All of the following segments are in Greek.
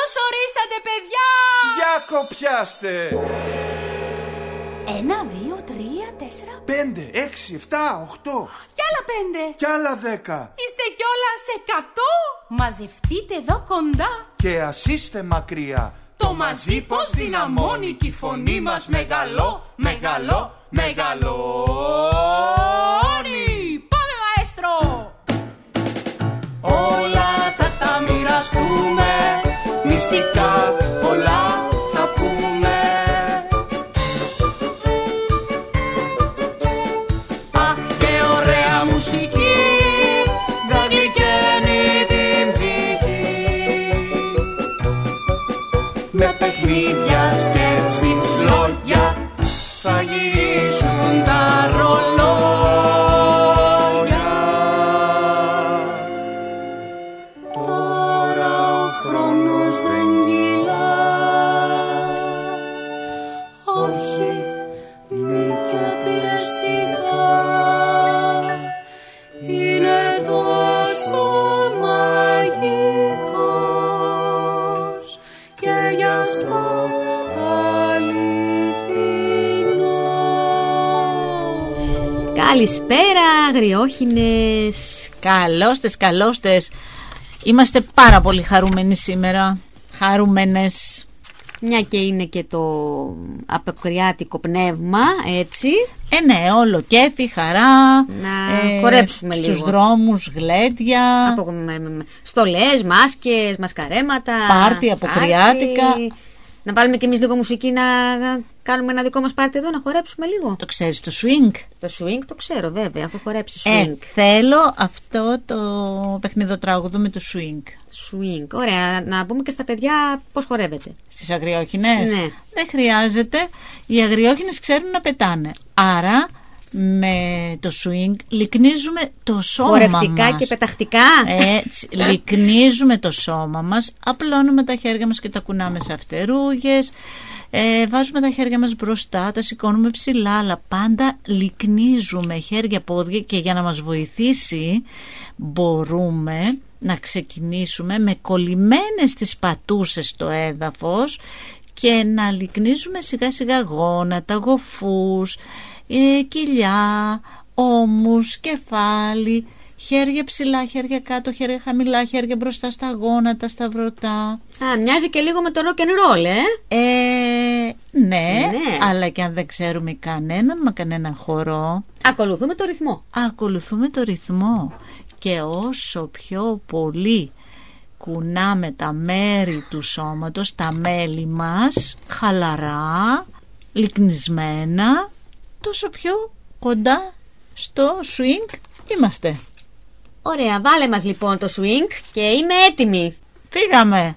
Καλώς ορίσατε, παιδιά! Για κοπιάστε! 1, 2, 3, 4, 5, 6, 7, 8. Κι άλλα 5. Κι άλλα 10. Είστε κιόλας 100. Μαζευτείτε εδώ κοντά. Και ας είστε μακριά. Το μαζί πως δυναμώνει κι η φωνή μας μεγαλώνει. Πάμε, μαέστρο! Όλα θα τα μοιραστούμε, μυστικά πολλά θα πούμε. Αχ, και ωραία μουσική θα γλυκαίνει την ψυχή. Με παιχνίδια, σκέψεις, λόγια θα γυρίσουν τα ρολόγια. Τώρα ο χρόνος δεν κυλά. Όχι, μη και πιεστικά. Είναι τόσο μαγικός και γι' αυτό αληθινό. Καλησπέρα, αγριόχινες. Καλώστες. Είμαστε πάρα πολύ χαρούμενοι σήμερα. Χαρούμενες. Μια και είναι και το αποκριάτικο πνεύμα, έτσι. Ναι, όλο κέφι, χαρά. Να χορέψουμε λίγο. Στους δρόμους, γλέντια. Στολές, μάσκες, μασκαρέματα. Πάρτι, αποκριάτικα. Να βάλουμε κι εμείς λίγο μουσική, να κάνουμε ένα δικό μας πάρτι εδώ, να χορέψουμε λίγο. Το ξέρεις το swing? Το swing το ξέρω βέβαια, αφού χορέψει swing. Θέλω αυτό το παιχνιδοτράγουδο με το swing. Swing, ωραία. Να πούμε και στα παιδιά πώς χορεύεται. Στις αγριόχινες. Ναι. Δεν χρειάζεται. Οι αγριόχινες ξέρουν να πετάνε. Άρα με το swing λυκνίζουμε το σώμα χορευτικά μας. Και πεταχτικά. Έτσι, λυκνίζουμε το σώμα μας, απλώνουμε τα χέρια μας και τα κουνάμε σε αυτερούγες, βάζουμε τα χέρια μας μπροστά, τα σηκώνουμε ψηλά, αλλά πάντα λυκνίζουμε χέρια, πόδια, και για να μας βοηθήσει μπορούμε να ξεκινήσουμε με κολλημένες τις πατούσες στο έδαφος και να λυκνίζουμε σιγά σιγά γόνατα, γοφούς, κοιλιά, ώμους, κεφάλι, χέρια ψηλά, χέρια κάτω, χέρια χαμηλά, χέρια μπροστά στα γόνατα, στα βρωτά. Μοιάζει και λίγο με το rock and roll, ναι, αλλά και αν δεν ξέρουμε κανέναν χορό, ακολουθούμε το ρυθμό. Και όσο πιο πολύ κουνάμε τα μέρη του σώματος, τα μέλη μας, χαλαρά, λυκνισμένα, τόσο πιο κοντά στο swing είμαστε. Ωραία, βάλε μας λοιπόν το swing και είμαι έτοιμη. Φύγαμε.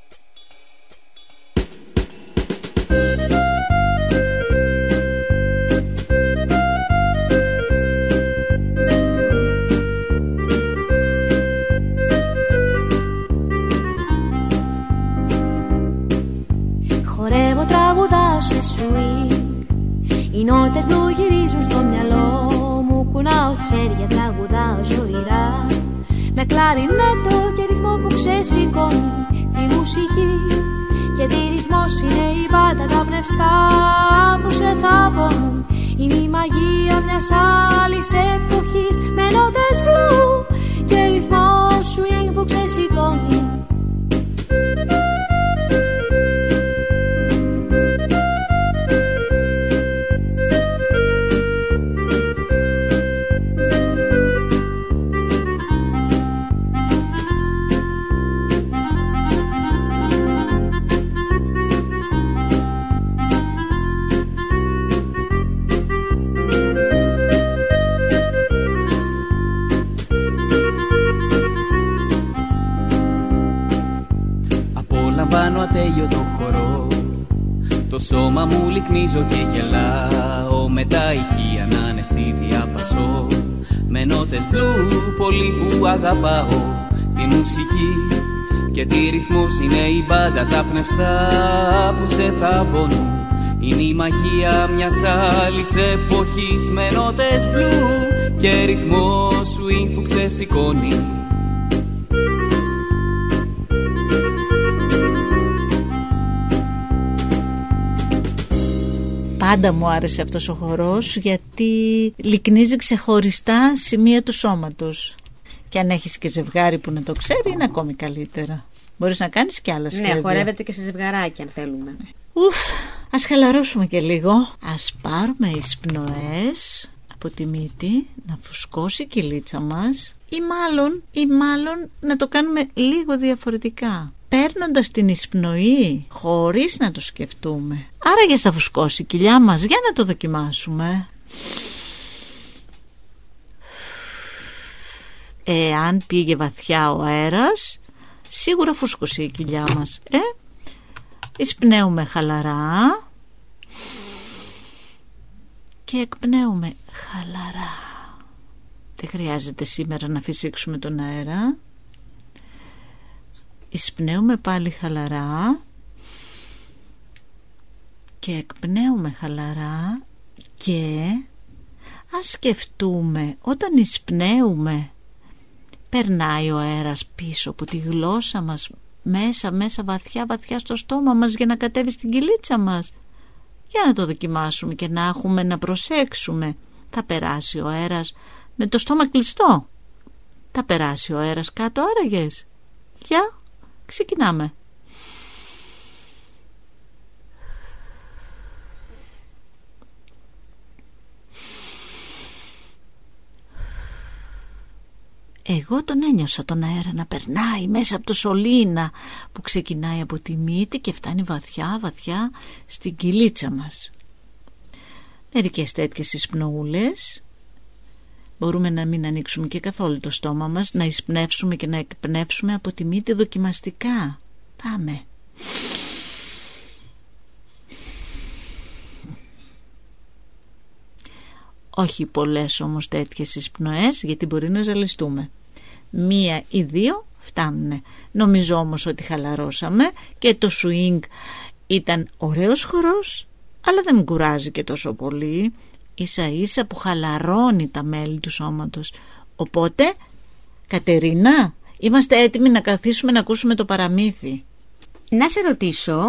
Χορεύω, τραγουδάω σε swing. Οι νότες μπλου γυρίζουν στο μυαλό μου. Κουνάω χέρια, τραγουδάω ζωηρά. Με κλαρινέτο και ρυθμό που ξεσηκώνει τη μουσική. Και τι ρυθμός είναι η μπάντα, τα πνευστά που σε θαμπώνουν. Είναι η μαγεία μιας άλλης εποχής. Με νότες μπλου και ρυθμό swing που ξεσηκώνει. Ατέλειωτο χορό, το σώμα μου λυκνίζω και γελάω. Με τα ηχεία να είναι στη διάπασο, με νότες μπλου πολύ που αγαπάω τη μουσική. Και τι ρυθμός είναι η μπάντα, τα πνευστά που σε θαμπώνουν. Είναι η μαγεία μιας άλλης εποχής. Με νότες μπλου και ρυθμό swing που ξεσηκώνει. Πάντα μου άρεσε αυτός ο χορός, γιατί λυκνίζει ξεχωριστά σημεία του σώματος. Και αν έχεις και ζευγάρι που να το ξέρει, είναι ακόμη καλύτερα. Μπορείς να κάνεις και άλλα σχέδια. Ναι, χορεύεται και σε ζευγαράκι αν θέλουμε. Ας χαλαρώσουμε και λίγο. Ας πάρουμε εισπνοές από τη μύτη, να φουσκώσει η κοιλίτσα μας, ή μάλλον να το κάνουμε λίγο διαφορετικά, παίρνοντας την εισπνοή χωρίς να το σκεφτούμε. Άρα για θα φουσκώσει η κοιλιά μας, για να το δοκιμάσουμε. Εάν πήγε βαθιά ο αέρας, σίγουρα φούσκωσε η κοιλιά μας. Εισπνέουμε χαλαρά και εκπνέουμε χαλαρά. Δεν χρειάζεται σήμερα να φυσήξουμε τον αέρα. Εισπνέουμε πάλι χαλαρά και εκπνέουμε χαλαρά. Και ας σκεφτούμε, όταν εισπνέουμε, περνάει ο αέρας πίσω από τη γλώσσα μας, μέσα βαθιά στο στόμα μας, για να κατέβει στην κοιλίτσα μας. Για να το δοκιμάσουμε και να προσέξουμε. Θα περάσει ο αέρας με το στόμα κλειστό? Θα περάσει ο αέρας κάτω άραγες? Για, ξεκινάμε. Εγώ τον ένιωσα τον αέρα να περνάει μέσα από το σωλήνα που ξεκινάει από τη μύτη και φτάνει βαθιά στην κοιλίτσα μας. Μερικές τέτοιες εισπνοούλες μπορούμε να μην ανοίξουμε και καθόλου το στόμα μας, να εισπνεύσουμε και να εκπνεύσουμε από τη μύτη δοκιμαστικά. Πάμε. Όχι πολλές όμως τέτοιες εισπνοές, γιατί μπορεί να ζαλιστούμε. 1 ή 2 φτάνουν. Νομίζω όμως ότι χαλαρώσαμε και το swing ήταν ωραίος χορός, αλλά δεν κουράζει και τόσο πολύ. Ίσα ίσα που χαλαρώνει τα μέλη του σώματος. Οπότε, Κατερίνα, είμαστε έτοιμοι να καθίσουμε να ακούσουμε το παραμύθι. Να σε ρωτήσω,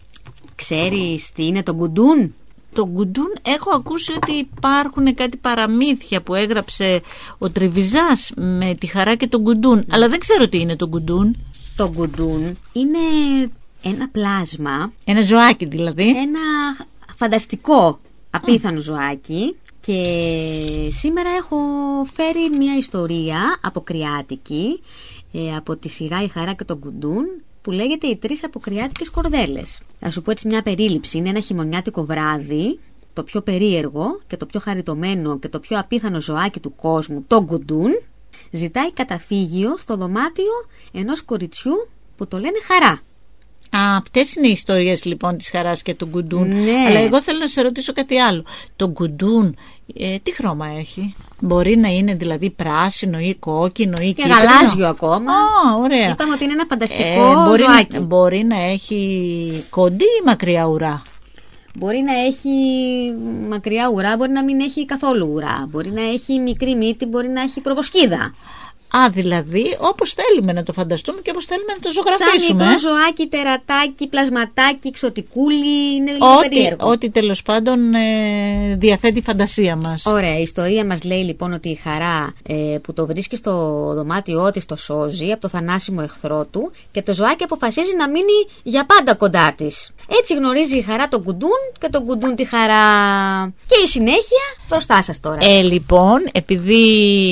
ξέρεις τι είναι το γκουντούν? Το γκουντούν έχω ακούσει ότι υπάρχουν κάτι παραμύθια που έγραψε ο Τρεβιζάς με τη Χαρά και τον γκουντούν, αλλά δεν ξέρω τι είναι το γκουντούν. Το γκουντούν είναι ένα πλάσμα. Ένα ζωάκι δηλαδή. Ένα φανταστικό, απίθανο ζωάκι. Και σήμερα έχω φέρει μια ιστορία αποκριάτικη από τη σειρά Η Χαρά και τον Γκουντούν, που λέγεται Οι 3 αποκριάτικες κορδέλες. Θα σου πω έτσι μια περίληψη. Είναι ένα χειμωνιάτικο βράδυ, το πιο περίεργο και το πιο χαριτωμένο και το πιο απίθανο ζωάκι του κόσμου, το γκουντούν, ζητάει καταφύγιο στο δωμάτιο ενός κοριτσιού που το λένε Χαρά. Αυτές είναι οι ιστορίες λοιπόν της Χαράς και του γκουντούν. Ναι. Αλλά εγώ θέλω να σε ρωτήσω κάτι άλλο. Το γκουντούν τι χρώμα έχει? Μπορεί να είναι δηλαδή πράσινο ή κόκκινο ή και γαλάζιο ακόμα. Ωραία. Είπαμε ότι είναι ένα φανταστικό ζωάκι. Μπορεί να έχει κοντή ή μακριά ουρά? Μπορεί να έχει μακριά ουρά, μπορεί να μην έχει καθόλου ουρά. Μπορεί να έχει μικρή μύτη, μπορεί να έχει προβοσκίδα. Δηλαδή όπως θέλουμε να το φανταστούμε και όπως θέλουμε να το ζωγραφίσουμε. Σαν μικρό ζωάκι, τερατάκι, πλασματάκι, ξωτικούλι, είναι λίγο περίεργο. Ό,τι τέλος πάντων διαθέτει η φαντασία μας. Ωραία, η ιστορία μας λέει λοιπόν ότι η Χαρά που το βρίσκει στο δωμάτιό της το σώζει από το θανάσιμο εχθρό του και το ζωάκι αποφασίζει να μείνει για πάντα κοντά της. Έτσι γνωρίζει η Χαρά τον Γκουντούν και τον Γκουντούν τη Χαρά. Και η συνέχεια μπροστά σας τώρα. Λοιπόν, επειδή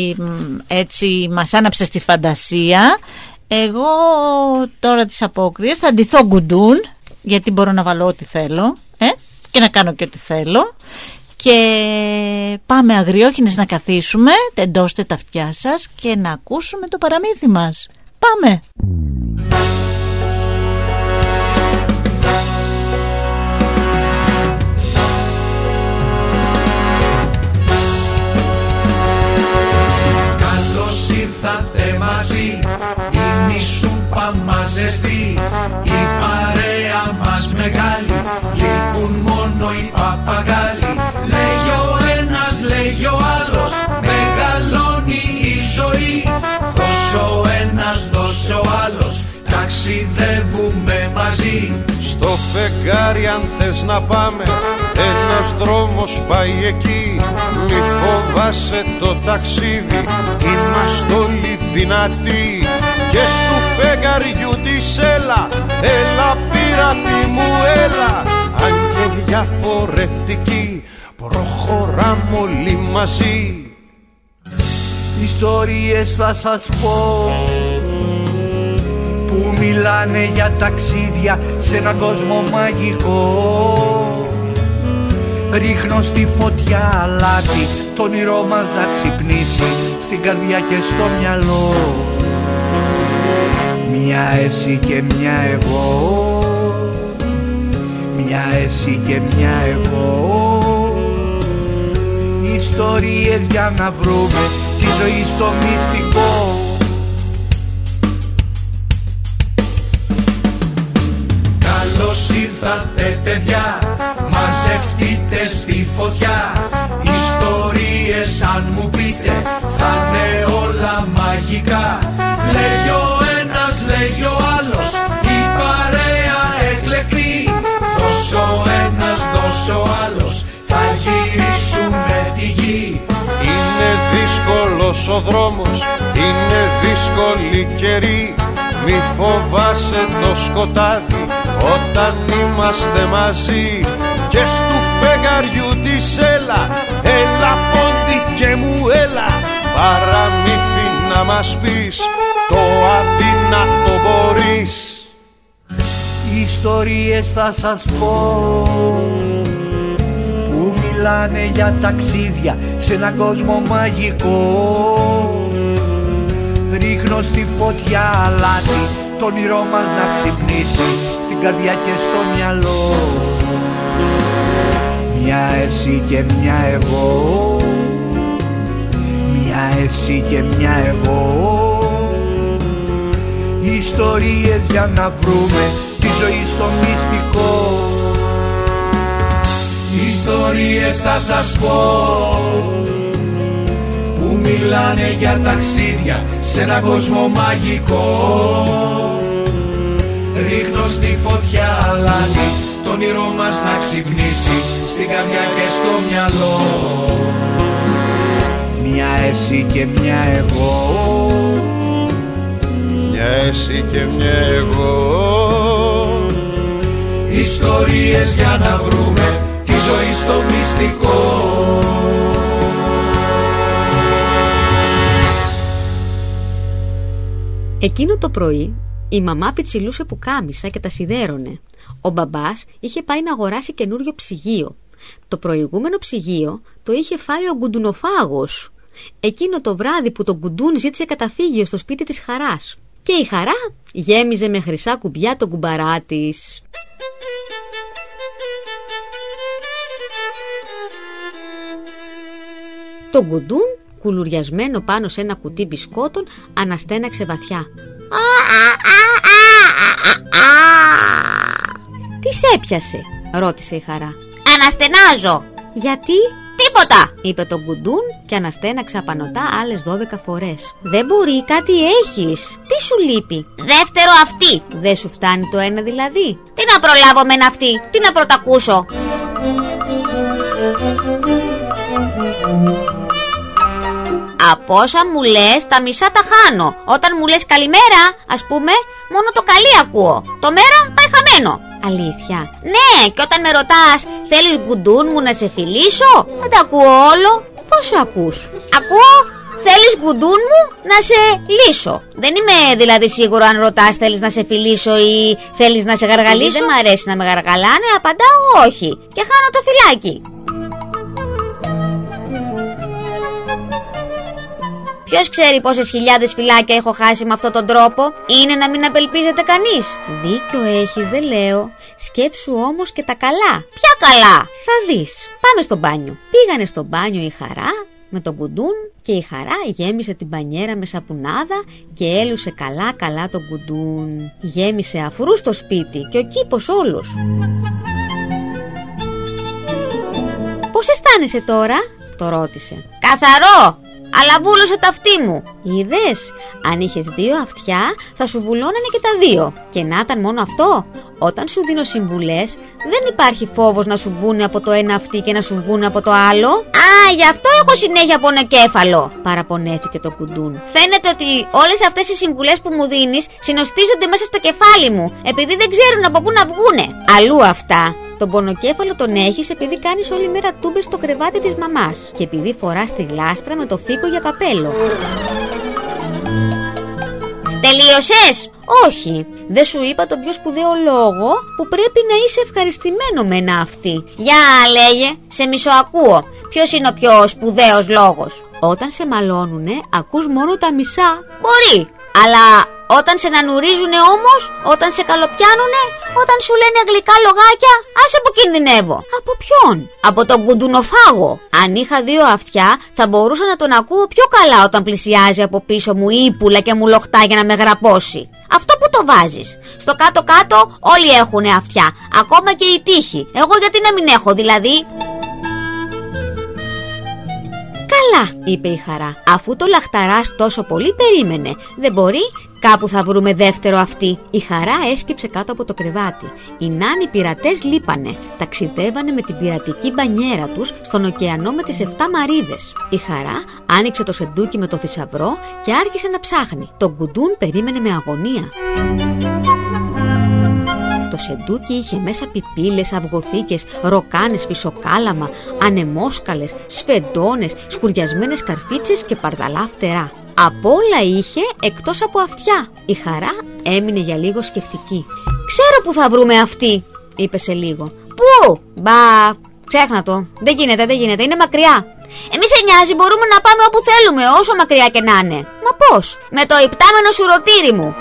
έτσι μας άναψε στη φαντασία, εγώ τώρα τις απόκριες θα ντυθώ Γκουντούν, γιατί μπορώ να βάλω ό,τι θέλω και να κάνω και ό,τι θέλω. Και πάμε αγριόχινες να καθίσουμε, τεντώστε τα αυτιά σας και να ακούσουμε το παραμύθι μας. Πάμε! Ήρθατε μαζί, είναι η σούπα μας ζεστή, η παρέα μας μεγάλη, λείπουν μόνο οι παπαγάλοι. Λέγει ο ένας, λέγει ο άλλος, μεγαλώνει η ζωή. Δώσε ο ένας, δώσε ο άλλος, ταξιδεύουμε μαζί. μαζί. Στο φεγγάρι αν θες να πάμε, ένας δρόμος πάει εκεί. Μη φοβάσαι το ταξίδι, είμαστε όλοι δυνατοί. Και στου φεγγαριού της έλα, έλα πειρατή μου έλα. Αν και διαφορετικοί, προχωράμε όλοι μαζί. Ιστορίες θα σας πω που μιλάνε για ταξίδια σε έναν κόσμο μαγικό. Ρίχνω στη φωτιά αλάτι, το όνειρό μας να ξυπνήσει στην καρδιά και στο μυαλό. Μια εσύ και μια εγώ, μια εσύ και μια εγώ. Ιστορίες για να βρούμε τη ζωή στο μυστικό. Καλώς ήρθατε παιδιά, μαζευτείτε στη φωτιά. Ιστορίες αν μου πείτε θα είναι όλα μαγικά. Λέγει ο ένας, λέγει ο άλλος, η παρέα εκλεκτή. Δώσε ο ένας, δώσε ο άλλος, θα γυρίσουμε τη γη. Είναι δύσκολος ο δρόμος, είναι δύσκολη καιρή. Μη φοβάσαι το σκοτάδι όταν είμαστε μαζί. Και στου φεγγαριού της έλα, έλα πόντι και μου έλα. Παραμύθι να μας πεις, το αδύνατο μπορείς. Ιστορίες θα σας πω που μιλάνε για ταξίδια σε έναν κόσμο μαγικό. Ρίχνω στη φωτιά αλάτι, το όνειρό μας να ξυπνήσει στην καρδιά και στο μυαλό. Μια εσύ και μια εγώ, μια εσύ και μια εγώ. Ιστορίες για να βρούμε τη ζωή στο μυστικό. Ιστορίες θα σας πω που μιλάνε για ταξίδια σε έναν κόσμο μαγικό. Ρίχνω στη φωτιά αλάτι, το όνειρό μας να ξυπνήσει στην καρδιά και στο μυαλό. Μια εσύ και μια εγώ, μια εσύ και μια εγώ. Ιστορίες για να βρούμε τη ζωή στο μυστικό. Εκείνο το πρωί η μαμά πιτσιλούσε πουκάμισα και τα σιδέρωνε. Ο μπαμπάς είχε πάει να αγοράσει καινούριο ψυγείο. Το προηγούμενο ψυγείο το είχε φάει ο Γκουντουνοφάγος. Εκείνο το βράδυ που το Γκουντούν ζήτησε καταφύγιο στο σπίτι της Χαράς. Και η Χαρά γέμιζε με χρυσά κουμπιά τον κουμπαρά της. Το Γκουντούν, κουλουριασμένο πάνω σε ένα κουτί μπισκότων, αναστέναξε βαθιά. «Τι σε έπιασε?» ρώτησε η Χαρά. «Αναστενάζω». «Γιατί?» «Τίποτα», είπε το Γκουντούν και αναστέναξε απανωτά άλλες 12 φορές. «Δεν μπορεί, κάτι έχεις. Τι σου λείπει?» «Δεύτερο αυτή». «Δεν σου φτάνει το ένα δηλαδή?» «Τι να προλάβω με αυτή, τι να πρωτακούσω?» «Από όσα μου λες τα μισά τα χάνω. Όταν μου λες καλημέρα, ας πούμε, μόνο το καλή ακούω. Το μέρα πάει χαμένο». «Αλήθεια?» «Ναι, και όταν με ρωτάς θέλεις Γκουντούν μου να σε φιλήσω, δεν τα ακούω όλο». «Πόσο ακούς?» «Ακούω θέλεις Γκουντούν μου να σε λύσω». Δεν είμαι δηλαδή σίγουρο αν ρωτάς θέλεις να σε φιλήσω ή θέλεις να σε γαργαλίσω. Δεν μ' αρέσει να με γαργαλάνε, απαντάω όχι και χάνω το φυλάκι. Ποιος ξέρει πόσες χιλιάδες φυλάκια έχω χάσει με αυτόν τον τρόπο? Είναι να μην απελπίζεται κανείς. «Δίκιο έχεις, δεν λέω. Σκέψου όμως και τα καλά». «Ποια καλά?» «Θα δεις. Πάμε στο μπάνιο». Πήγανε στο μπάνιο η Χαρά με τον Γκουντούν και η Χαρά γέμισε την μπανιέρα με σαπουνάδα και έλουσε καλά καλά τον Γκουντούν. Γέμισε αφρού στο σπίτι και ο κήπος όλος. «Πώς αισθάνεσαι τώρα?» το ρώτησε. «Καθαρό». αλλά βούλωσε τα αυτί μου. Είδες, αν είχες 2 αυτιά θα σου βουλώνανε και τα 2. Και να ήταν μόνο αυτό, όταν σου δίνω συμβουλές δεν υπάρχει φόβος να σου μπουνε από το ένα αυτί και να σου βγούνε από το άλλο. Α, γι' αυτό έχω συνέχεια πονοκέφαλο, παραπονέθηκε το κουντούν. Φαίνεται ότι όλες αυτές οι συμβουλές που μου δίνεις συνοστίζονται μέσα στο κεφάλι μου, επειδή δεν ξέρουν από πού να βγούνε. Αλλού αυτά. Τον πονοκέφαλο τον έχεις επειδή κάνεις όλη μέρα τούμπες στο κρεβάτι της μαμάς και επειδή φοράς τη γλάστρα με το φίκο για καπέλο. Τελείωσες? Όχι, δεν σου είπα τον πιο σπουδαίο λόγο που πρέπει να είσαι ευχαριστημένο με ένα αυτί. Για λέγε, σε μισοακούω. Ποιος είναι ο πιο σπουδαίος λόγος? Όταν σε μαλώνουνε ακούς μόνο τα μισά. Μπορεί, αλλά όταν σε νανουρίζουνε όμως, όταν σε καλοπιάνουνε, όταν σου λένε γλυκά λογάκια, άσε που κινδυνεύω. Από ποιον? Από τον κουντουνοφάγο. Αν είχα 2 αυτιά θα μπορούσα να τον ακούω πιο καλά όταν πλησιάζει από πίσω μου ύπουλα και μου λοχτά για να με γραπώσει. Αυτό που το βάζεις? Στο κάτω-κάτω όλοι έχουνε αυτιά, ακόμα και η τύχη. Εγώ γιατί να μην έχω δηλαδή? Καλά, είπε η Χαρά, αφού το λαχταράς τόσο πολύ περίμενε. Δεν μπορεί, κάπου θα βρούμε δεύτερο αυτί. Η Χαρά έσκυψε κάτω από το κρεβάτι. Οι νάνοι πειρατές λείπανε. Ταξιδεύανε με την πειρατική μπανιέρα τους στον ωκεανό με τις 7 μαρίδες. Η Χαρά άνοιξε το σεντούκι με το θησαυρό και άρχισε να ψάχνει. Το Γκουντούν περίμενε με αγωνία. Το σεντούκι είχε μέσα πιπίλες, αυγοθήκες, ροκάνες, φυσοκάλαμα, ανεμόσκαλες, σφεντώνες, σκουριασμένες καρφίτσες και παρδαλά φτερά. Από όλα είχε εκτός από αυτιά. Η Χαρά έμεινε για λίγο σκεφτική. «Ξέρω που θα βρούμε αυτή», είπε σε λίγο. «Πού?» «Μπα, ξέχνα το. Δεν γίνεται, είναι μακριά». «Εμείς σε νοιάζει, μπορούμε να πάμε όπου θέλουμε, όσο μακριά και να είναι». «Μα πώς?» «Με το υπτάμενο σουρωτήρι μου».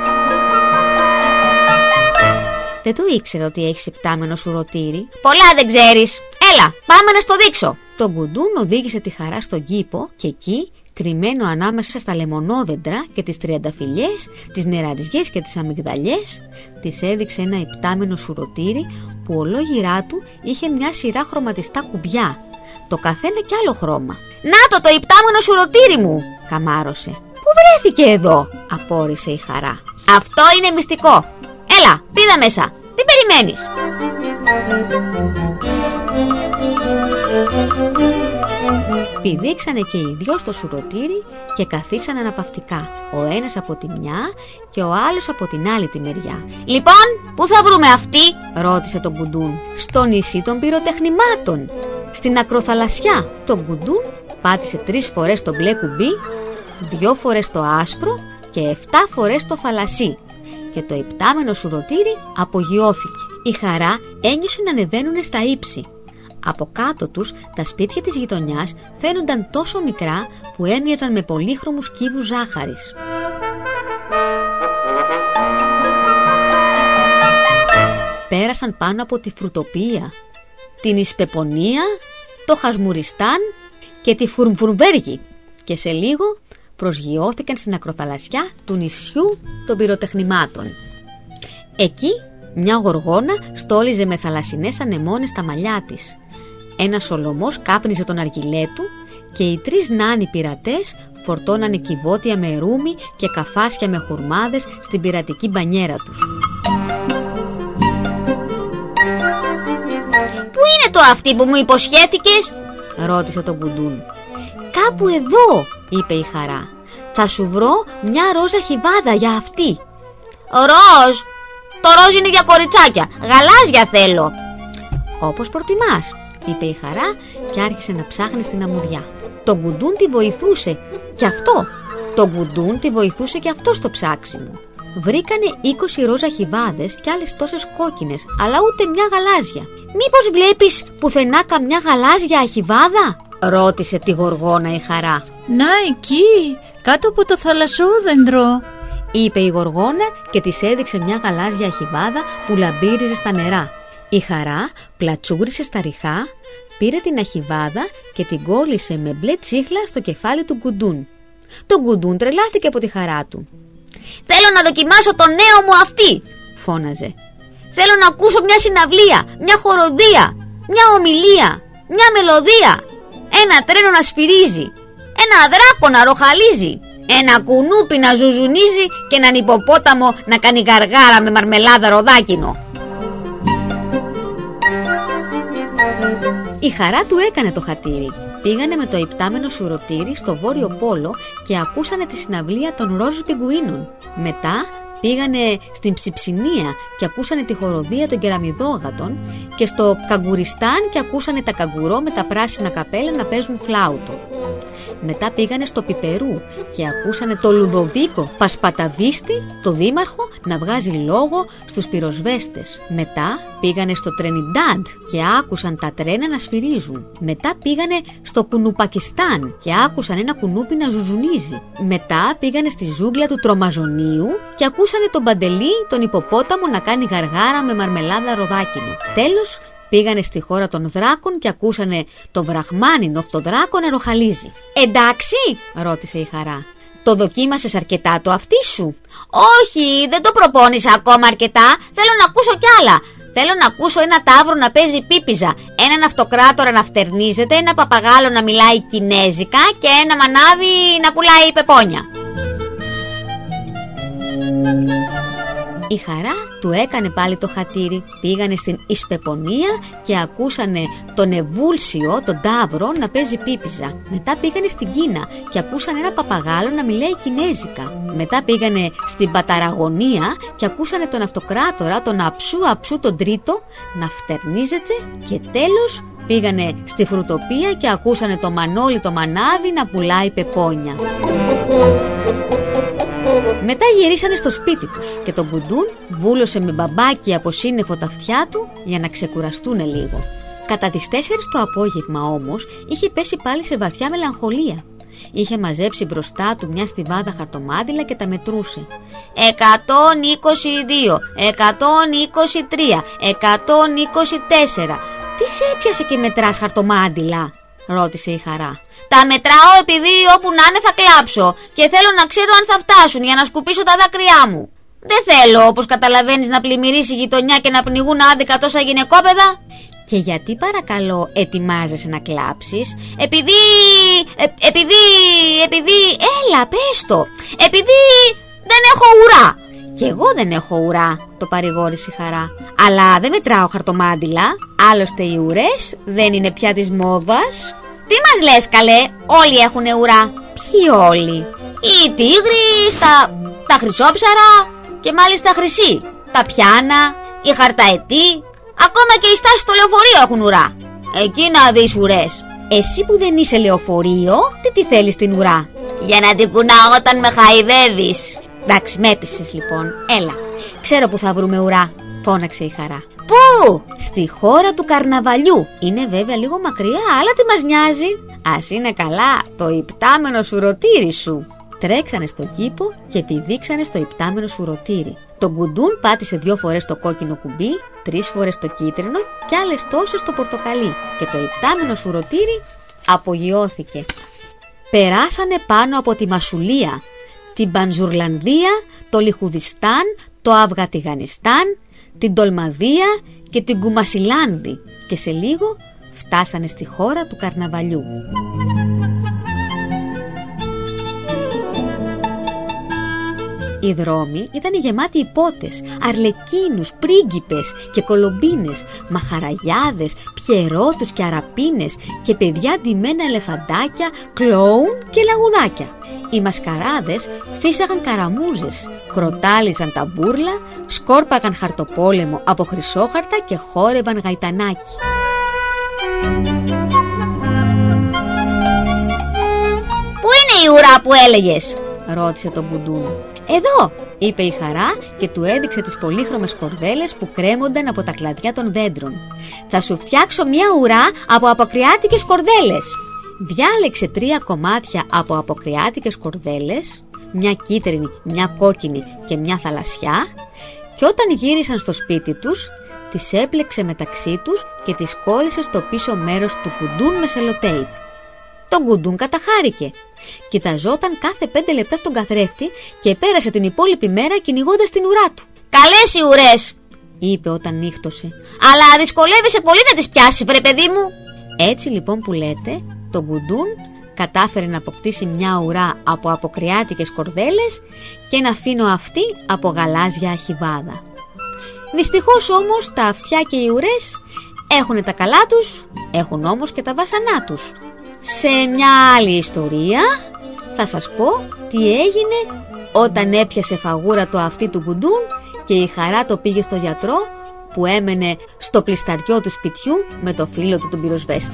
Δεν το ήξερα ότι έχεις υπτάμενο σουρωτήρι. Πολλά δεν ξέρεις. Έλα, πάμε να στο δείξω. Το Γκουντούν οδήγησε τη Χαρά στον κήπο και εκεί, κρυμμένο ανάμεσα στα λεμονόδεντρα και τις τριανταφυλλιές, τις νεραριές και τις αμυγδαλιές, της έδειξε ένα υπτάμενο σουρωτήρι που ολόγυρά του είχε μια σειρά χρωματιστά κουμπιά, το καθένα κι άλλο χρώμα. «Να το υπτάμενο σουρωτήρι μου», καμάρωσε. «Πού βρέθηκε εδώ?» απόρρισε η Χαρά. «Αυτό είναι μυστικό. Έλα, πήδα μέσα. Τι περιμένεις?» Πηδήξανε και οι 2 στο σουρωτήρι και καθίσανε αναπαυτικά, ο ένας από τη μια και ο άλλος από την άλλη τη μεριά. «Λοιπόν, πού θα βρούμε αυτή?» ρώτησε τον Γκουντούν. «Στο νησί των πυροτεχνημάτων, στην ακροθαλασσιά». Το Γκουντούν πάτησε 3 φορές το μπλε κουμπί, 2 φορές το άσπρο και 7 φορές το θαλασσί και το υπτάμενο σουρωτήρι απογειώθηκε. Η Χαρά ένιωσε να ανεβαίνουνε στα ύψη. Από κάτω τους τα σπίτια της γειτονιάς φαίνονταν τόσο μικρά που έμοιαζαν με πολύχρωμους κύβους ζάχαρης. Πέρασαν πάνω από τη Φρουτοπία, την Ισπεπονία, το Χασμουριστάν και τη Φουρμφουρμβέργη και σε λίγο προσγειώθηκαν στην ακροθαλασσιά του νησιού των πυροτεχνημάτων. Εκεί μια γοργόνα στόλιζε με θαλασσινές ανεμόνες τα μαλλιά της. Ένας σολομός κάπνιζε τον αργυλέ του και οι 3 νάνοι πειρατές φορτώνανε κυβότια με ρούμι και καφάσια με χουρμάδες στην πειρατική μπανιέρα τους. «Πού είναι το αυτί που μου υποσχέθηκες?» ρώτησε τον Γκουντούν. «Κάπου εδώ», είπε η Χαρά. «Θα σου βρω μια ρόζα χιβάδα για αυτή». «Ροζ? Το ροζ είναι για κοριτσάκια. Γαλάζια θέλω». «Όπως προτιμάς», είπε η Χαρά και άρχισε να ψάχνει στην αμμουδιά. Το Γκουντούν τη βοηθούσε και αυτό. Το Γκουντούν τη βοηθούσε και αυτό στο ψάξιμο. Βρήκανε 20 ρόζα χιβάδες και άλλες τόσες κόκκινες, αλλά ούτε μια γαλάζια. «Μήπως βλέπεις πουθενά καμιά γαλάζια χιβάδα?» ρώτησε τη γοργόνα η Χαρά. «Να εκεί, κάτω από το θαλασσόδεντρο», είπε η γοργόνα και της έδειξε μια γαλάζια αχιβάδα που λαμπύριζε στα νερά. Η Χαρά πλατσούρισε στα ριχά, πήρε την αχιβάδα και την κόλλησε με μπλε τσίχλα στο κεφάλι του Γκουντούν. Το Γκουντούν τρελάθηκε από τη χαρά του. «Θέλω να δοκιμάσω το νέο μου αυτή», φώναζε. «Θέλω να ακούσω μια συναυλία, μια χοροδία, μια ομιλία, μια μελωδία, ένα τρένο να σφυρίζει, ένα δράκο να ροχαλίζει, ένα κουνούπι να ζουζουνίζει και έναν υποπόταμο να κάνει γαργάρα με μαρμελάδα ροδάκινο. Η Χαρά του έκανε το χατήρι. Πήγανε με το υπτάμενο σουρωτήρι στο Βόρειο Πόλο και ακούσανε τη συναυλία των Ρόζους Πιγκουίνων. Μετά πήγανε στην Ψιψινία και ακούσανε τη χοροδία των κεραμιδόγατων και στο Καγκουριστάν και ακούσανε τα καγκουρό με τα πράσινα καπέλα να παίζουν φλάουτο. Μετά πήγανε στο Πιπερού και ακούσανε το Λουδοβίκο Πασπαταβίστη, το δήμαρχο, να βγάζει λόγο στους πυροσβέστες. Μετά πήγανε στο Τρενιντάντ και άκουσαν τα τρένα να σφυρίζουν. Μετά πήγανε στο Κουνουπακιστάν και άκουσαν ένα κουνούπι να ζουζουνίζει. Μετά πήγανε στη ζούγκλα του Τρομαζονίου και ακούσανε τον Παντελή, τον υποπόταμο, να κάνει γαργάρα με μαρμελάδα ροδάκινο. Τέλος, πήγανε στη χώρα των δράκων και ακούσανε το Βραχμάνινο αυτοδράκο να ροχαλίζει. Εντάξει, ρώτησε η Χαρά. Το δοκίμασες αρκετά το αυτί σου? Όχι, δεν το προπόνησα ακόμα αρκετά. Θέλω να ακούσω κι άλλα. Θέλω να ακούσω ένα ταύρο να παίζει πίπιζα, έναν αυτοκράτορα να φτερνίζεται, ένα παπαγάλο να μιλάει κινέζικα και ένα μανάβι να πουλάει πεπόνια. Η Χαρά του έκανε πάλι το χατήρι. Πήγανε στην Ισπεπονία και ακούσανε τον Εβούλσιο, τον ταύρο, να παίζει πίπιζα. Μετά πήγανε στην Κίνα και ακούσανε ένα παπαγάλο να μιλάει κινέζικα. Μετά πήγανε στην Παταραγωνία και ακούσανε τον αυτοκράτορα, τον Αψού τον τρίτο, να φτερνίζεται. Και τέλος πήγανε στη Φρουτοπία και ακούσανε το Μανόλι το μανάβι να πουλάει πεπόνια. Μετά γυρίσανε στο σπίτι τους και τον Κουντούν βούλωσε με μπαμπάκι από σύννεφο τα αυτιά του για να ξεκουραστούνε λίγο. Κατά τις 4 το απόγευμα όμως είχε πέσει πάλι σε βαθιά μελαγχολία. Είχε μαζέψει μπροστά του μια στιβάδα χαρτομάτιλα και τα μετρούσε. 122, 123, 124. Τι σε έπιασε και μετράς χαρτομάτιλα? Ρώτησε η Χαρά. Τα μετράω επειδή όπου να είναι θα κλάψω και θέλω να ξέρω αν θα φτάσουν για να σκουπίσω τα δάκρυά μου. Δεν θέλω, όπως καταλαβαίνεις, να πλημμυρίσει η γειτονιά και να πνιγούν άδικα τόσα γυναικόπαιδα. Και γιατί παρακαλώ ετοιμάζεσαι να κλάψεις? Επειδή, έλα πες το, επειδή δεν έχω ουρά. Κι εγώ δεν έχω ουρά, το παρηγόρησε η Χαρά. Αλλά δεν μετράω χαρτομάτιλα. Άλλωστε οι ουρές δεν είναι πια της μόδας. Τι μας λες καλέ, όλοι έχουν ουρά. Ποιοι όλοι? Οι τίγρεις, τα χρυσόψαρα και μάλιστα χρυσή. Τα πιάνα, οι χαρταετοί, ακόμα και οι στάσεις στο λεωφορείο έχουν ουρά. Εκεί να δεις ουρές. Εσύ που δεν είσαι λεωφορείο, τι θέλεις την ουρά? Για να την κουνάω όταν με χαϊδεύεις. Εντάξει, με έπεισες λοιπόν. Έλα, ξέρω που θα βρούμε ουρά, φώναξε η Χαρά. Πού? Στη χώρα του καρναβαλιού. Είναι βέβαια λίγο μακριά, αλλά τι μας νοιάζει. Ας είναι καλά το υπτάμενο σουρωτήρι σου. Τρέξανε στον κήπο και επιδείξανε στο υπτάμενο σουρωτήρι. Το Κουντούν πάτησε 2 φορές το κόκκινο κουμπί, 3 φορές το κίτρινο και άλλες τόσες το πορτοκαλί. Και το υπτάμενο σουρωτήρι απογειώθηκε. Περάσανε πάνω από τη Μασουλία, την Πανζουρλανδία, το Λιχουδιστάν, το Αφγατιγανιστάν, την Τολμαδία και την Κουμασιλάνδη και σε λίγο φτάσανε στη χώρα του καρναβαλιού. Οι δρόμοι ήταν γεμάτοι υπότες, αρλεκίνους, πρίγκιπες και κολομπίνες, μαχαραγιάδες, πιερώτους και αραπίνες και παιδιά ντυμένα ελεφαντάκια, κλόουν και λαγουδάκια. Οι μασκαράδες φύσαγαν καραμούζες, κροτάλιζαν τα μπούρλα, σκόρπαγαν χαρτοπόλεμο από χρυσόχαρτα και χόρευαν γαϊτανάκι. «Πού είναι η ουρά που έλεγες?» ρώτησε τον Κουντούν. «Εδώ», είπε η Χαρά και του έδειξε τις πολύχρωμες κορδέλες που κρέμονταν από τα κλαδιά των δέντρων. «Θα σου φτιάξω μια ουρά από αποκριάτικες κορδέλες». Διάλεξε 3 κομμάτια από αποκριάτικες κορδέλες, μια κίτρινη, μια κόκκινη και μια θαλασσιά, και όταν γύρισαν στο σπίτι τους, τις έπλεξε μεταξύ τους και τις κόλλησε στο πίσω μέρος του Κουντούν με σελοτέιπ. Τον Κουντούν καταχάρηκε. Κοιταζόταν κάθε 5 λεπτά στον καθρέφτη και πέρασε την υπόλοιπη μέρα κυνηγώντας την ουρά του. «Καλές οι ουρές», είπε όταν νύχτωσε. «Αλλά δυσκολεύεσαι πολύ να τις πιάσεις, βρε παιδί μου». Έτσι λοιπόν που λέτε, τον Κουντούν κατάφερε να αποκτήσει μια ουρά από αποκριάτικες κορδέλες και ένα φίνο αυτί από γαλάζια αχιβάδα. Δυστυχώς όμως τα αυτιά και οι ουρές έχουν τα καλά τους, έχουν όμως και τα βάσανά τους. Σε μια άλλη ιστορία θα σας πω τι έγινε όταν έπιασε φαγούρα το αυτί του Γκουντούν και η χαρά το πήγε στο γιατρό που έμενε στο πλισταριό του σπιτιού με το φίλο του τον πυροσβέστη.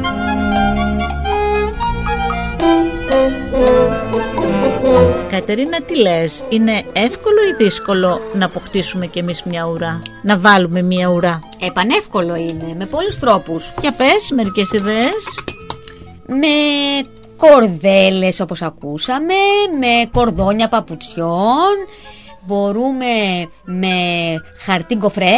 Κατερίνα, τι λες, είναι εύκολο ή δύσκολο να αποκτήσουμε κι εμείς μια ουρά, να βάλουμε μια ουρά? Πανεύκολο είναι, με πολλούς τρόπους. Για πες μερικές ιδέες. Με κορδέλες όπως ακούσαμε, με κορδόνια παπουτσιών, μπορούμε με χαρτί γκοφρέ,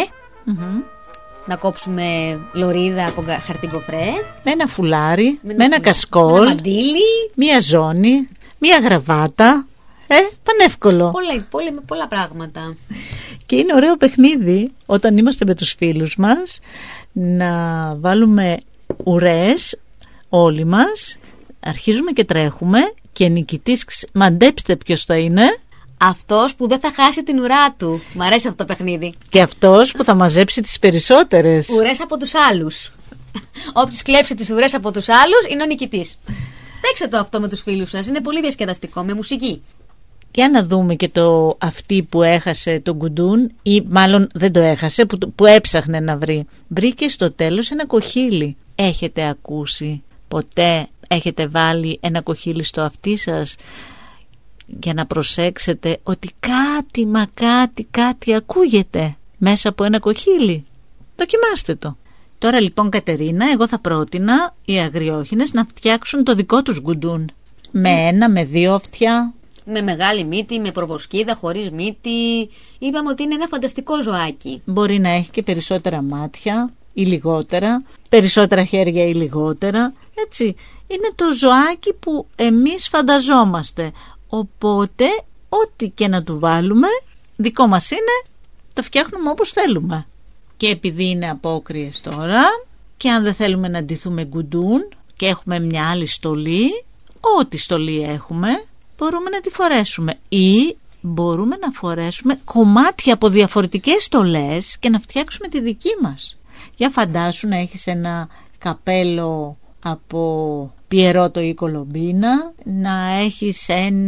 να κόψουμε λωρίδα από χαρτί γκοφρέ, με ένα φουλάρι, με ένα κασκόλ, ένα μαντίλι, μία ζώνη, μία γραβάτα. Πανεύκολο. Πολλά πράγματα. Και είναι ωραίο παιχνίδι όταν είμαστε με τους φίλους μας να βάλουμε ουρές όλοι μας, αρχίζουμε και τρέχουμε και νικητής, μαντέψτε ποιος θα είναι? Αυτός που δεν θα χάσει την ουρά του. Μ' αρέσει αυτό το παιχνίδι. Και αυτός που θα μαζέψει τις περισσότερες ουρές από τους άλλους. Όποιος κλέψει τις ουρές από τους άλλους είναι ο νικητής. Παίξτε το αυτό με τους φίλους σας, είναι πολύ διασκεδαστικό, με μουσική. Για να δούμε και το αυτή που έχασε τον Γκουντούν, ή μάλλον δεν το έχασε, που έψαχνε να βρει. Βρήκε στο τέλος ένα κοχύλι. Έχετε ακούσει ποτέ, έχετε βάλει ένα κοχύλι στο αυτί σας για να προσέξετε ότι κάτι μα κάτι ακούγεται μέσα από ένα κοχύλι? Δοκιμάστε το. Τώρα λοιπόν, Κατερίνα, εγώ θα πρότεινα οι αγριόχινες να φτιάξουν το δικό τους Γκουντούν. Με ένα, με δύο αυτιά. Με μεγάλη μύτη, με προβοσκίδα, χωρίς μύτη. Είπαμε ότι είναι ένα φανταστικό ζωάκι. Μπορεί να έχει και περισσότερα μάτια ή λιγότερα, περισσότερα χέρια ή λιγότερα. Έτσι, είναι το ζωάκι που εμείς φανταζόμαστε. Οπότε, ό,τι και να του βάλουμε, δικό μας είναι, το φτιάχνουμε όπως θέλουμε. Και επειδή είναι απόκριες τώρα, και αν δεν θέλουμε να ντυθούμε Γκουντούν και έχουμε μια άλλη στολή, ό,τι στολή έχουμε, μπορούμε να τη φορέσουμε. Ή μπορούμε να φορέσουμε κομμάτια από διαφορετικές στολές και να φτιάξουμε τη δική μας. Για φαντάσου να έχεις ένα καπέλο από Πιερότο ή Κολομπίνα, να έχεις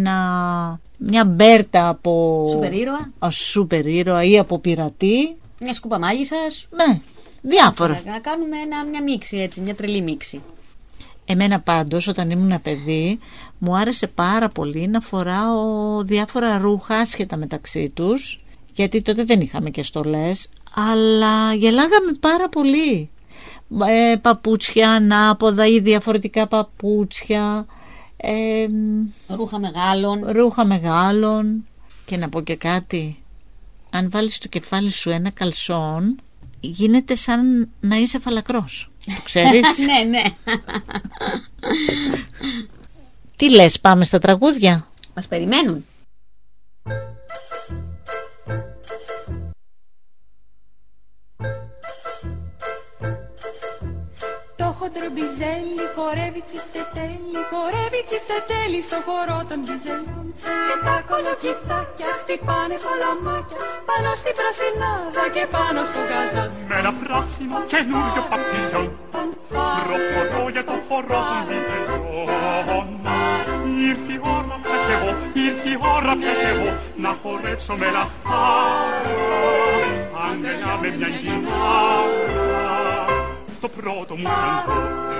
μια μπέρτα από σούπερ ήρωα ή από πειρατή, μια σκούπα μάγισσας. Ναι, διάφορα. Να κάνουμε μια μίξη έτσι, μια τρελή μίξη. Εμένα πάντως όταν ήμουν παιδί μου άρεσε πάρα πολύ να φοράω διάφορα ρούχα άσχετα μεταξύ τους, γιατί τότε δεν είχαμε και στολές, αλλά γελάγαμε πάρα πολύ. Παπούτσια ανάποδα ή διαφορετικά παπούτσια, ρούχα μεγάλων. Και να πω και κάτι, αν βάλεις στο κεφάλι σου ένα καλσόν, γίνεται σαν να είσαι φαλακρός. Το ξέρεις? Ναι. Τι λες, πάμε στα τραγούδια? Μας περιμένουν. Το χοντρομπιζέλι χορεύει τσιφτετέλι στο χορό των μπιζελιών. Και τα κολοκυθάκια χτυπάνε κολαμάκια πάνω στην πρασινάδα και πάνω στο γκαζόν. Με ένα πράσινο καινούριο παπίλιον προχωρώ για το χορό των μπιζελιών. Ήρθε η ώρα πια κι εγώ, ήρθε η ώρα πια κι εγώ να χορέψω με λαχάρα, αγκαλιά με μια γυνάρα, το πρώτο μου ταγκό.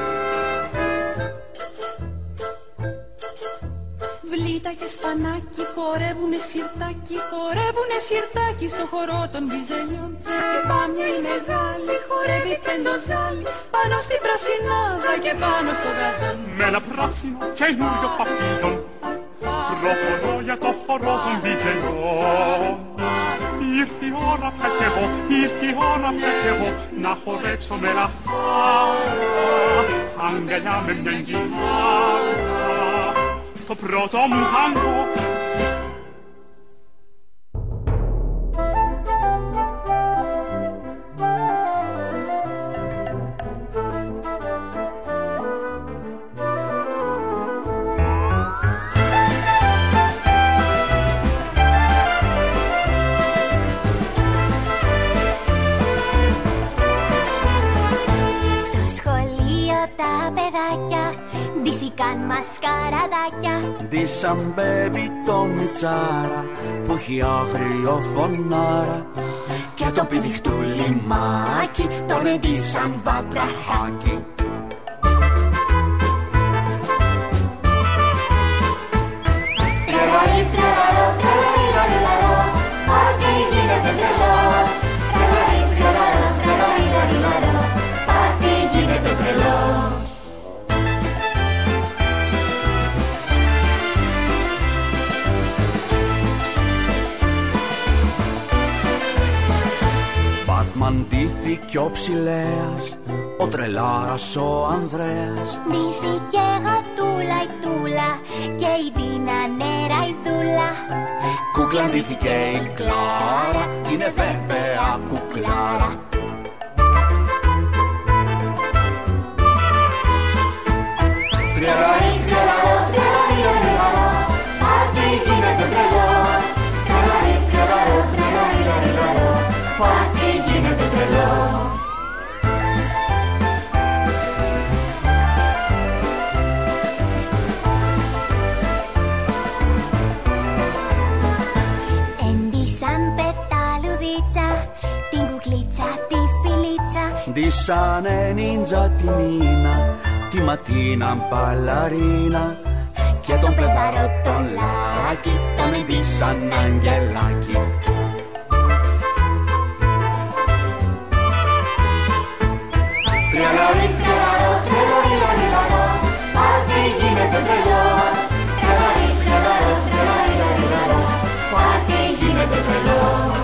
Βλήτα και σπανάκι χορεύουνε σιρτάκι στο χορό των μπιζελιών. Και πάμια η μεγάλη χορεύει πεντοζάλι πάνω στην πρασινάδα και πάνω στο γαζόν. Με ένα πράσινο καινούριο παπίλιον προχωρώ για το χορό των μπιζελιών. Ήρθε η ώρα πια κι εγώ, ήρθε η ώρα πια κι εγώ να χορέψω με λαχάρα, αγκαλιά με μια γυνάρα, το πρώτο μου τάγκο. Βγήκαν μασκαραδάκια. Ντύσαν μπέμπι το μιτσάρα που έχει άγριο φωνάρα. Και το πηδηχτού λιμάκι τον εντύσαν βατραχάκι. Τρελαρί, τρελαρό, τρελαρί, λαριλαρό, πάρτι γίνεται τρελό. Τρελαρί, τρελαρό, τρελαρί, λαριλαρό, πάρτι γίνεται τρελό. Ντύθηκε ο Ψηλέας, ο τρελάρας ο Ανδρέας. Ντύθηκε γατούλα η Τούλα και η Τίνα νεραϊδούλα. Κούκλα ντύθηκε η Κλάρα, είναι βέβαια κουκλάρα. Τρελαρί, τρελαρό, τρελαρί, λαριλαρό, πάρτι γίνεται τρελό. Τρελαρί, τρελαρό, τρελαρί, λαριλαρό, πάρτι γίνεται τρελό. Εντύσαν πεταλουδίτσα, την κουκλίτσα, τη φιλίτσα. Ντύσανε νίντζα τη Νίνα, τη Ματίνα μπαλαρίνα. Και τον παιδάρο τον Λάκη, τον εντύσαν αγγελάκι. Τρελαρί, τρελαρό, τρελαρί, λαριλαρό, πάρτι γίνεται τρελό. Τρελαρί, τρελαρό, τρελαρί, λαριλαρό, πάρτι γίνεται τρελό.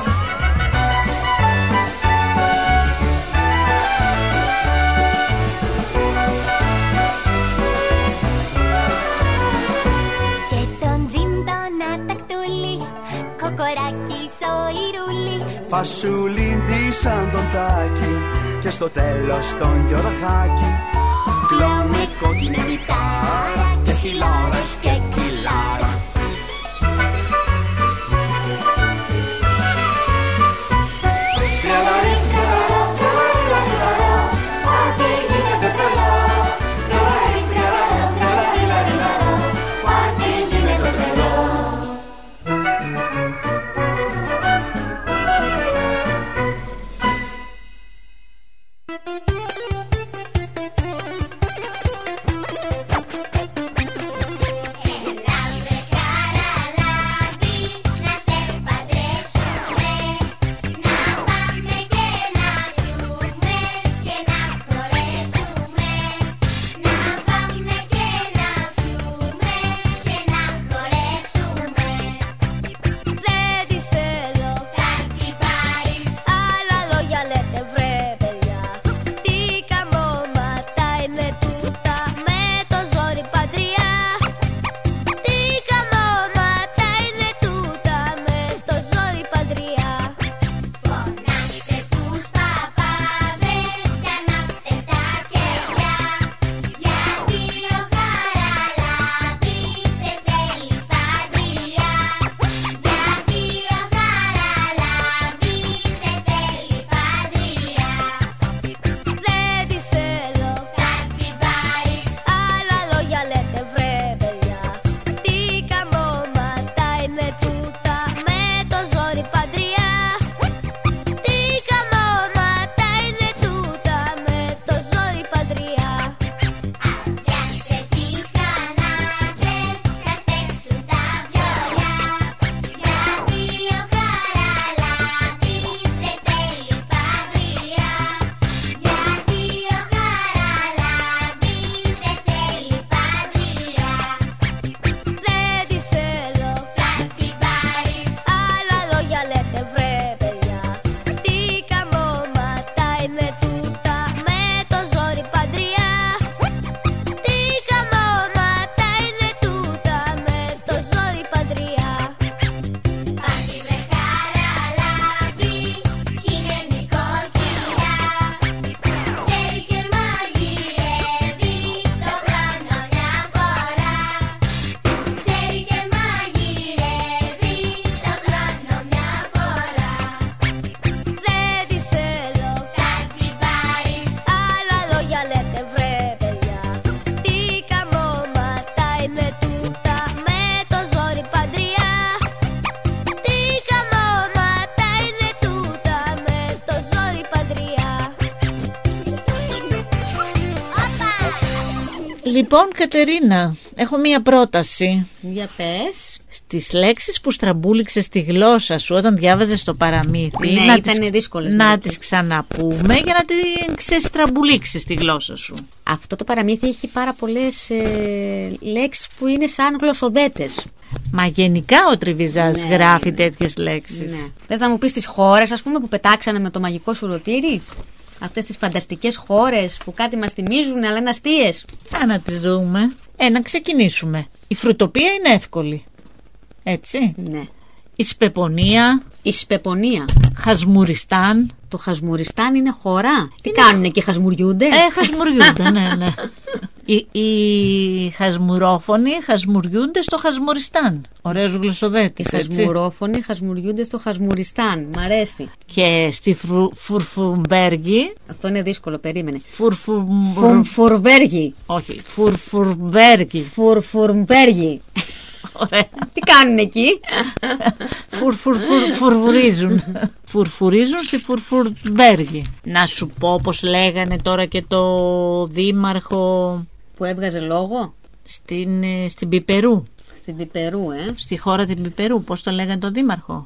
Και τον τζιν τον ατακτούλη, κοκοράκι σοϊρούλη. Φασούλη ντύσαν τον Τάκη και στο τέλος τον Γιωργάκη. Κλώνε κόκκινη γητάρα και χιλώρες και κιλάρα. Τρελαρί, τρελαρό, τρελαρί, λαριλαρό, πάρτι γίνεται τρελό. Τρελαρί, τρελαρό, τρελαρί, λαριλαρό, πάρτι γίνεται τρελό. Ελάτε Λοιπόν, Κατερίνα, έχω μία πρόταση. Για πες. Στις λέξεις που στραμπούληξες στη γλώσσα σου όταν διάβαζες το παραμύθι, ναι, ήταν δύσκολες, να τις ξαναπούμε για να την ξεστραμπουλήξεις στη γλώσσα σου. Αυτό το παραμύθι έχει πάρα πολλές λέξεις που είναι σαν γλωσσοδέτες. Μα γενικά ο Τριβιζάς γράφει τέτοιες λέξεις. Ναι. Θες να μου πεις τις χώρες, ας πούμε, που πετάξανε με το μαγικό σουρωτήρι? Αυτές τις φανταστικές χώρες που κάτι μας θυμίζουν αλλά είναι αστείες. Να τις δούμε. Να ξεκινήσουμε. Η Φρουτοπία είναι εύκολη. Έτσι. Ναι. Η Σπεπονία. Η Σπεπονία. Χασμουριστάν. Το Χασμουριστάν είναι χώρα. Τι κάνουνε και χασμουριούνται? Χασμουριούνται, ναι. Οι χασμουρόφωνοι χασμουριούνται στο Χασμουριστάν. Ωραίος γλωσσοδέτης. Οι χασμουρόφωνοι χασμουριούνται στο Χασμουριστάν. Μ' αρέσει. Και στη Φουρφουρμπέργη. Αυτό είναι δύσκολο, περίμενε. Φουρφουρμπέργη. Όχι, Φουρφουρμπέργη. Φουρφουρμπέργη. Ωραία. Τι κάνουν εκεί? Φουρφουρίζουν. Φουρφουρίζουν στη Φουρφουρμπέργη. Να σου πω πως λέγανε τώρα και το δήμαρχο που έβγαζε λόγο στην Πιπερού. Στην Πιπερού, στη χώρα την Πιπερού. Πώς το λέγανε το δήμαρχο?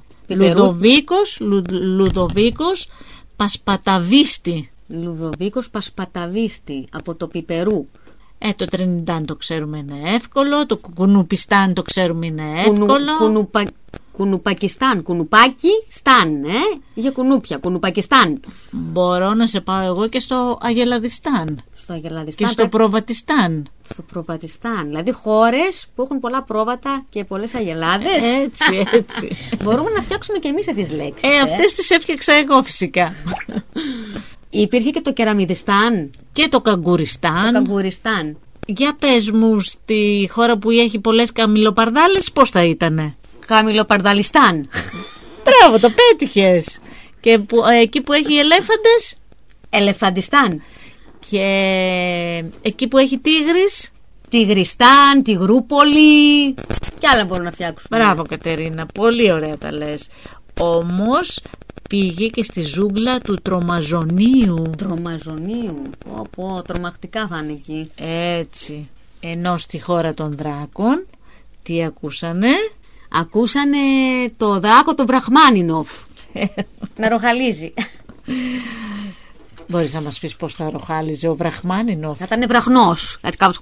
Λουδοβίκος Πασπαταβίστη. Λουδοβίκος Πασπαταβίστη από το Πιπερού. Το Τρινιντάν το ξέρουμε είναι εύκολο. Το Κουνουπιστάν το ξέρουμε είναι εύκολο. Κουνουπακιστάν. Κουνουπάκι Σταν. Είχε κουνούπια. Κουνουπακιστάν. Μπορώ να σε πάω εγώ και στο Αγελαδιστάν. Στο Αγελαδιστάν. Και στο Προβατιστάν. Στο Προβατιστάν. Δηλαδή χώρες που έχουν πολλά πρόβατα και πολλές αγελάδες. Έτσι. Μπορούμε να φτιάξουμε και εμείς τέτοιες λέξεις. Αυτές τις έφτιαξα εγώ φυσικά. Υπήρχε και το Κεραμιδιστάν. Και το Καγκουριστάν. Το Καγκουριστάν. Για πες μου, στη χώρα που έχει πολλές καμιλοπαρδάλες, πώς θα ήτανε? Καμιλοπαρδαλιστάν. Μπράβο, το πέτυχες. Και εκεί που έχει ελέφαντες? Ελεφαντιστάν. Και εκεί που έχει τίγρης? Τιγριστάν, Τιγρούπολη. Και άλλα μπορούν να φτιάξουν. Μπράβο, Κατερίνα, πολύ ωραία τα λες. Όμως πήγε και στη ζούγκλα του Τρομαζονίου. Τρομαζονίου. Τρομακτικά θα είναι εκεί. Έτσι. Ενώ στη χώρα των δράκων τι ακούσανε? Ακούσανε το δράκο το Βραχμάνινοφ να ροχαλίζει. Μπορείς να μας πεις πώς θα ροχάλιζε ο Βραχμάνινοφ? Θα ήταν βραχνός. Έτσι κάπως.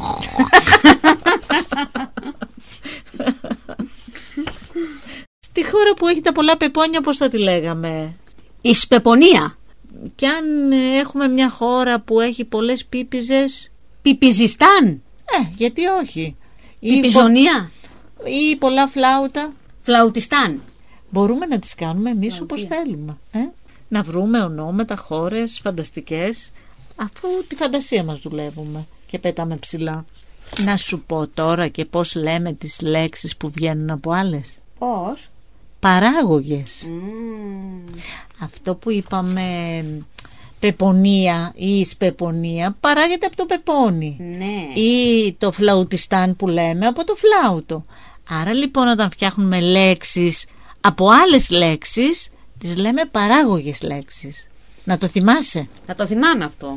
Στη χώρα που έχει τα πολλά πεπόνια πώς θα τη λέγαμε? Η Σπεπονία. Και αν έχουμε μια χώρα που έχει πολλές πίπιζες? Πιπιζιστάν. Γιατί όχι? Πιπιζονία. Ή πολλά φλάουτα? Φλαουτιστάν. Μπορούμε να τις κάνουμε εμείς όπως θέλουμε. Να βρούμε ονόματα, χώρες φανταστικές, αφού τη φαντασία μας δουλεύουμε και πετάμε ψηλά. Να σου πω τώρα και πώς λέμε τις λέξεις που βγαίνουν από άλλες. Πώς? Παράγωγες. Αυτό που είπαμε πεπονία ή σπεπονία παράγεται από το πεπόνι. Ναι. Ή το φλαουτιστάν που λέμε από το φλάουτο. Άρα λοιπόν όταν φτιάχνουμε λέξεις από άλλες λέξεις τις λέμε παράγωγες λέξεις. Να το θυμάσαι? Θα το θυμάμαι αυτό.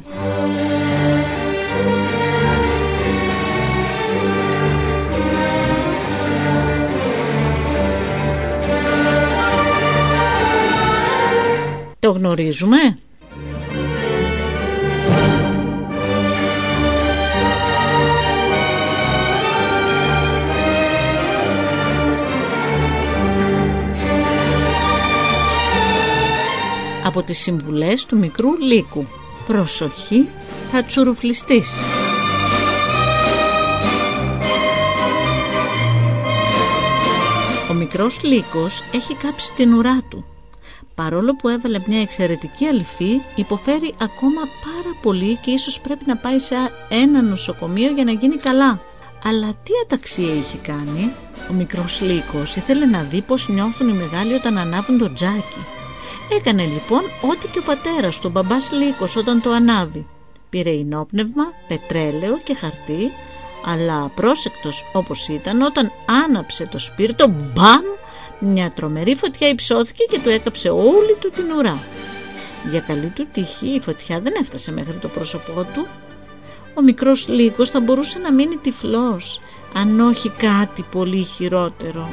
Το γνωρίζουμε? Από τις συμβουλές του μικρού Λύκου. Προσοχή, θα τσουρουφλιστείς. Ο μικρός Λύκος έχει κάψει την ουρά του. Παρόλο που έβαλε μια εξαιρετική αληφή, υποφέρει ακόμα πάρα πολύ και ίσως πρέπει να πάει σε ένα νοσοκομείο για να γίνει καλά. Αλλά τι αταξία είχε κάνει? Ο μικρός Λύκος ήθελε να δει πώς νιώθουν οι μεγάλοι όταν ανάβουν το τζάκι. Έκανε λοιπόν ό,τι και ο πατέρας του, ο μπαμπάς Λύκος, όταν το ανάβει. Πήρε ινόπνευμα, πετρέλαιο και χαρτί, αλλά απρόσεκτος όπως ήταν, όταν άναψε το σπίρτο, μπαμ! Μια τρομερή φωτιά υψώθηκε και του έκαψε όλη του την ουρά. Για καλή του τύχη η φωτιά δεν έφτασε μέχρι το πρόσωπό του. ο μικρός Λύκος θα μπορούσε να μείνει τυφλός, αν όχι κάτι πολύ χειρότερο.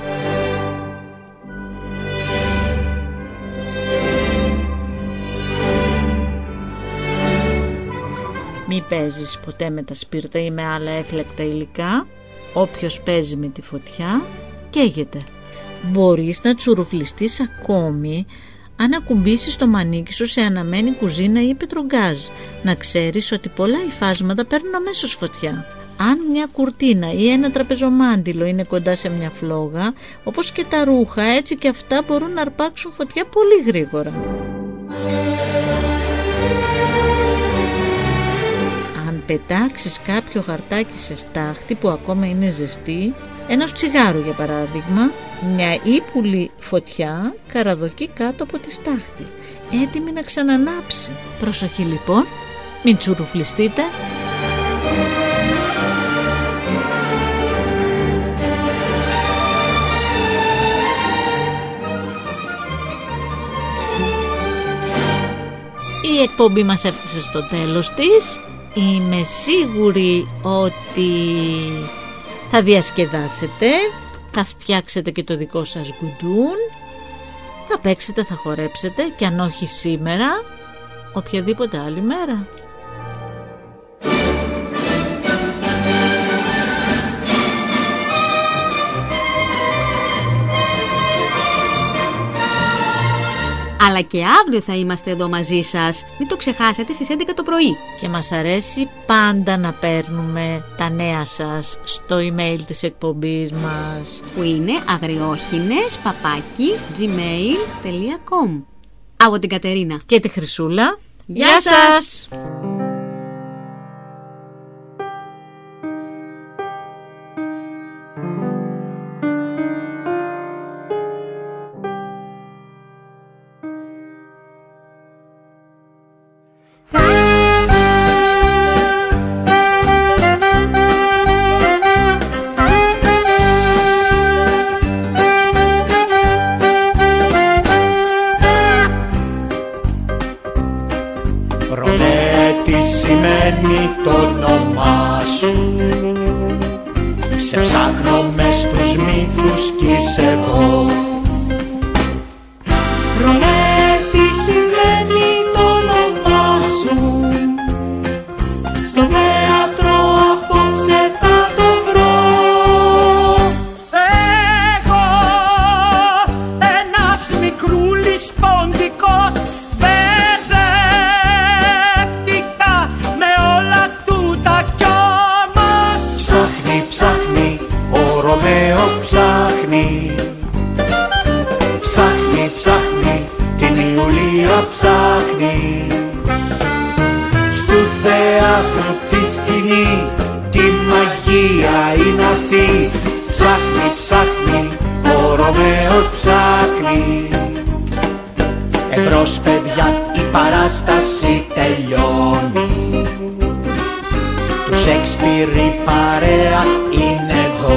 Μη παίζεις ποτέ με τα σπίρτα ή με άλλα έφλεκτα υλικά. Όποιος παίζει με τη φωτιά καίγεται. Μπορείς να τσουρουφλιστείς ακόμη αν ακουμπήσεις το μανίκι σου σε αναμένη κουζίνα ή πετρογκάζ. Να ξέρεις ότι πολλά υφάσματα παίρνουν αμέσως φωτιά. Αν μια κουρτίνα ή ένα τραπεζομάντιλο είναι κοντά σε μια φλόγα, όπως και τα ρούχα, έτσι και αυτά μπορούν να αρπάξουν φωτιά πολύ γρήγορα. Αν πετάξεις κάποιο χαρτάκι σε στάχτη που ακόμα είναι ζεστή, ενός τσιγάρου για παράδειγμα, μια ύπουλη φωτιά καραδοκεί κάτω από τη στάχτη, έτοιμη να ξανανάψει. Προσοχή λοιπόν, μην τσουρουφλιστείτε. Η εκπομπή μας έφτασε στο τέλος της. Είμαι σίγουρη ότι θα διασκεδάσετε, θα φτιάξετε και το δικό σας γκουντούν, θα παίξετε, θα χορέψετε και αν όχι σήμερα, οποιαδήποτε άλλη μέρα. Αλλά και αύριο θα είμαστε εδώ μαζί σας. Μην το ξεχάσετε στις 11 το πρωί. Και μας αρέσει πάντα να παίρνουμε τα νέα σας στο email της εκπομπής μας, που είναι agriοχines@gmail.com. Από την Κατερίνα και τη Χρυσούλα. Γεια σας! Το όνομά σου σε ψάχνω μες στους μύθους κι είσαι εδώ. Ρωμέ, τι σημαίνει το όνομά σου? Στο θέατρο απόψε θα το βρω. Εγώ, ένας μικρούλης ποντικός, ψάχνει στου θέατρου τη σκηνή, τη μαγεία είναι αυτή. Ψάχνει, ψάχνει, ο Ρωμαίος ψάχνει. Εμπρός παιδιά, η παράσταση τελειώνει. Του Σέξπιρ η παρέα είναι εδώ.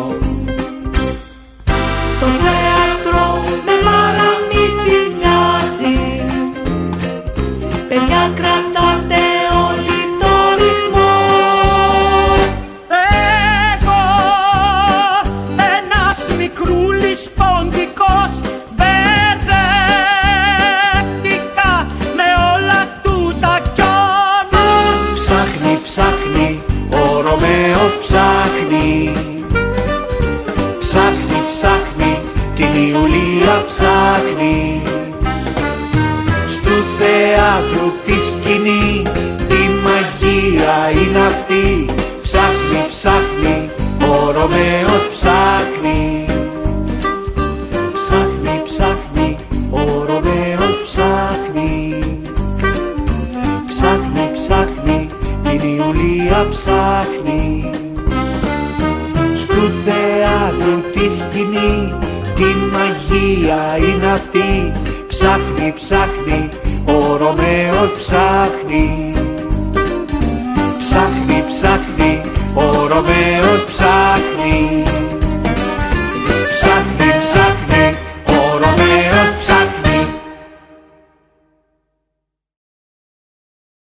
Το θέατρο με παραμύθι μοιάζει. Παιδιά, κρατάτε όλοι το ρυθμό. Εγώ, ένας μικρούλης ποντικός, μπερδεύτηκα με όλα τούτα κι όμως ψάχνει, ψάχνει, ο Ρωμαίος ψάχνει. Ψάχνει, ψάχνει, την Ιουλία ψάχνει. Στου θέατρου τη σκηνή, τη μαγεία είναι αυτή. Ψάχνει, ψάχνει, ο Ρωμαίος ψάχνει. Ψάχνει, ψάχνει, ο Ρωμαίος ψάχνει. Ψάχνει, ψάχνει, την Ιουλία ψάχνει. Στου θέατρου τη σκηνή, τη μαγεία είναι αυτή. Ψάχνει, ψάχνει, ο Ρωμαίος ψάχνει.